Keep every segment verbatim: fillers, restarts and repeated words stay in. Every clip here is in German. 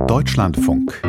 Deutschlandfunk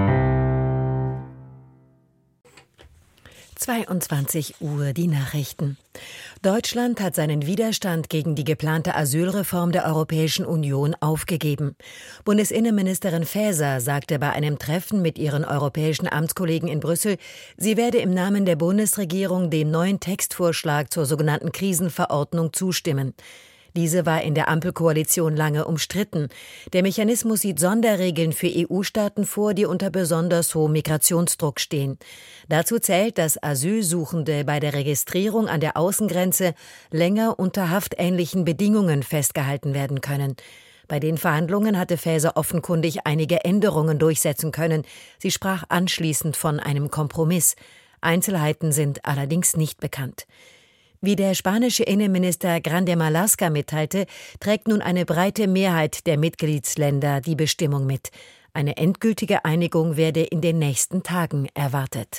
zweiundzwanzig Uhr, die Nachrichten. Deutschland hat seinen Widerstand gegen die geplante Asylreform der Europäischen Union aufgegeben. Bundesinnenministerin Faeser sagte bei einem Treffen mit ihren europäischen Amtskollegen in Brüssel, sie werde im Namen der Bundesregierung dem neuen Textvorschlag zur sogenannten Krisenverordnung zustimmen. Diese war in der Ampelkoalition lange umstritten. Der Mechanismus sieht Sonderregeln für E U-Staaten vor, die unter besonders hohem Migrationsdruck stehen. Dazu zählt, dass Asylsuchende bei der Registrierung an der Außengrenze länger unter haftähnlichen Bedingungen festgehalten werden können. Bei den Verhandlungen hatte Faeser offenkundig einige Änderungen durchsetzen können. Sie sprach anschließend von einem Kompromiss. Einzelheiten sind allerdings nicht bekannt. Wie der spanische Innenminister Grande Marlaska mitteilte, trägt nun eine breite Mehrheit der Mitgliedsländer die Bestimmung mit. Eine endgültige Einigung werde in den nächsten Tagen erwartet.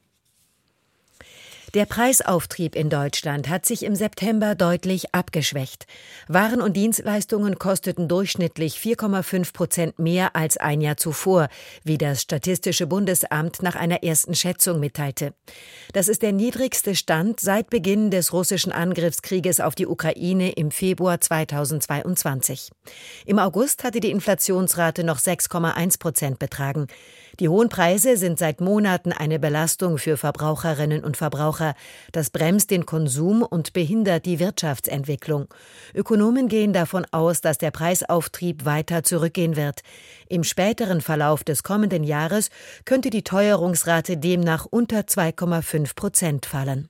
Der Preisauftrieb in Deutschland hat sich im September deutlich abgeschwächt. Waren und Dienstleistungen kosteten durchschnittlich vier Komma fünf Prozent mehr als ein Jahr zuvor, wie das Statistische Bundesamt nach einer ersten Schätzung mitteilte. Das ist der niedrigste Stand seit Beginn des russischen Angriffskrieges auf die Ukraine im Februar zweitausendzweiundzwanzig. Im August hatte die Inflationsrate noch sechs Komma eins Prozent betragen. Die hohen Preise sind seit Monaten eine Belastung für Verbraucherinnen und Verbraucher. Das bremst den Konsum und behindert die Wirtschaftsentwicklung. Ökonomen gehen davon aus, dass der Preisauftrieb weiter zurückgehen wird. Im späteren Verlauf des kommenden Jahres könnte die Teuerungsrate demnach unter zwei Komma fünf Prozent fallen.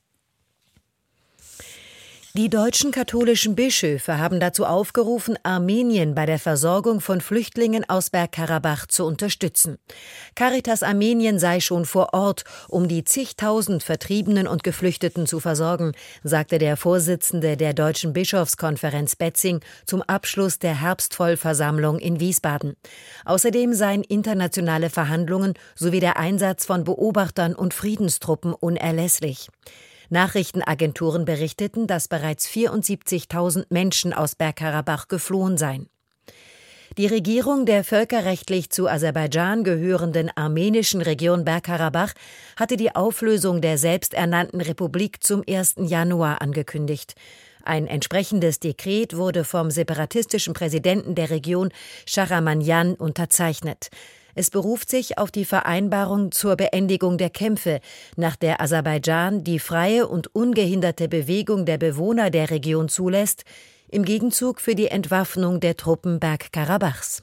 Die deutschen katholischen Bischöfe haben dazu aufgerufen, Armenien bei der Versorgung von Flüchtlingen aus Bergkarabach zu unterstützen. Caritas Armenien sei schon vor Ort, um die zigtausend Vertriebenen und Geflüchteten zu versorgen, sagte der Vorsitzende der Deutschen Bischofskonferenz Betzing zum Abschluss der Herbstvollversammlung in Wiesbaden. Außerdem seien internationale Verhandlungen sowie der Einsatz von Beobachtern und Friedenstruppen unerlässlich. Nachrichtenagenturen berichteten, dass bereits vierundsiebzigtausend Menschen aus Bergkarabach geflohen seien. Die Regierung der völkerrechtlich zu Aserbaidschan gehörenden armenischen Region Bergkarabach hatte die Auflösung der selbsternannten Republik zum ersten Januar angekündigt. Ein entsprechendes Dekret wurde vom separatistischen Präsidenten der Region, Schahramanyan, unterzeichnet. Es beruft sich auf die Vereinbarung zur Beendigung der Kämpfe, nach der Aserbaidschan die freie und ungehinderte Bewegung der Bewohner der Region zulässt, im Gegenzug für die Entwaffnung der Truppen Bergkarabachs.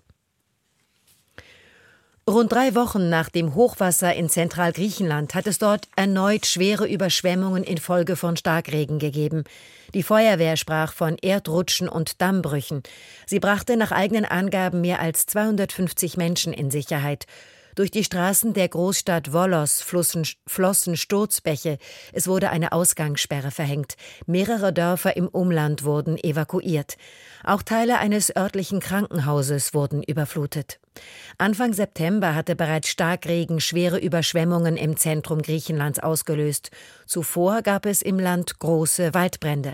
Rund drei Wochen nach dem Hochwasser in Zentralgriechenland hat es dort erneut schwere Überschwemmungen infolge von Starkregen gegeben. Die Feuerwehr sprach von Erdrutschen und Dammbrüchen. Sie brachte nach eigenen Angaben mehr als zweihundertfünfzig Menschen in Sicherheit. Durch die Straßen der Großstadt Volos flossen Sturzbäche. Es wurde eine Ausgangssperre verhängt. Mehrere Dörfer im Umland wurden evakuiert. Auch Teile eines örtlichen Krankenhauses wurden überflutet. Anfang September hatte bereits Starkregen schwere Überschwemmungen im Zentrum Griechenlands ausgelöst. Zuvor gab es im Land große Waldbrände.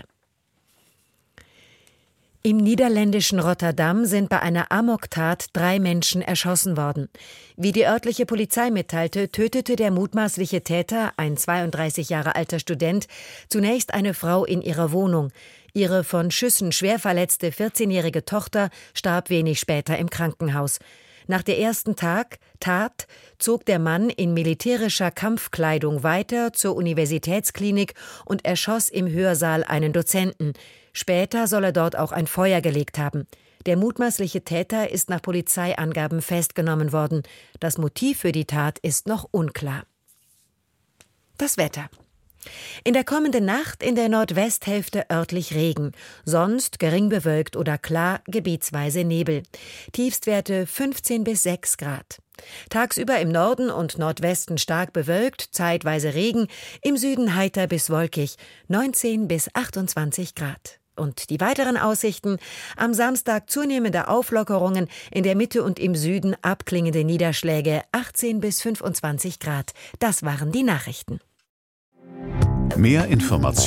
Im niederländischen Rotterdam sind bei einer Amoktat drei Menschen erschossen worden. Wie die örtliche Polizei mitteilte, tötete der mutmaßliche Täter, ein zweiunddreißig Jahre alter Student, zunächst eine Frau in ihrer Wohnung. Ihre von Schüssen schwer verletzte vierzehnjährige Tochter starb wenig später im Krankenhaus. Nach der ersten Tag, Tat zog der Mann in militärischer Kampfkleidung weiter zur Universitätsklinik und erschoss im Hörsaal einen Dozenten. Später soll er dort auch ein Feuer gelegt haben. Der mutmaßliche Täter ist nach Polizeiangaben festgenommen worden. Das Motiv für die Tat ist noch unklar. Das Wetter. In der kommenden Nacht in der Nordwesthälfte örtlich Regen, sonst gering bewölkt oder klar, gebietsweise Nebel. Tiefstwerte fünfzehn bis sechs Grad. Tagsüber im Norden und Nordwesten stark bewölkt, zeitweise Regen, im Süden heiter bis wolkig, neunzehn bis achtundzwanzig Grad. Und die weiteren Aussichten: am Samstag zunehmende Auflockerungen, in der Mitte und im Süden abklingende Niederschläge, achtzehn bis fünfundzwanzig Grad. Das waren die Nachrichten. Mehr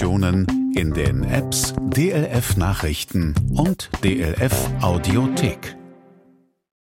Informationen in den Apps D L F Nachrichten und D L F Audiothek.